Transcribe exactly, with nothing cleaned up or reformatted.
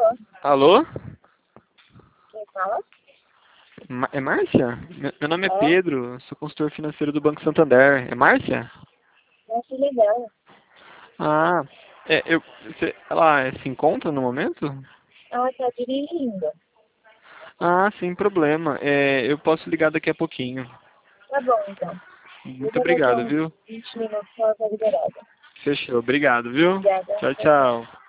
Alô? Quem fala? Ma- É Márcia? Meu meu nome é É? Pedro, sou consultor financeiro do Banco Santander. É Márcia? Minha filha dela. Ah, é, eu, você, ela é, se encontra no momento? Ela está dirigindo. Ah, sem problema. É, eu posso ligar daqui a pouquinho. Tá bom, então. Muito Liga daqui a obrigado, uns viu? vinte minutos que ela está liberada. Fechou. Obrigado, viu? Obrigada. Tchau, Tchau, tchau. tchau.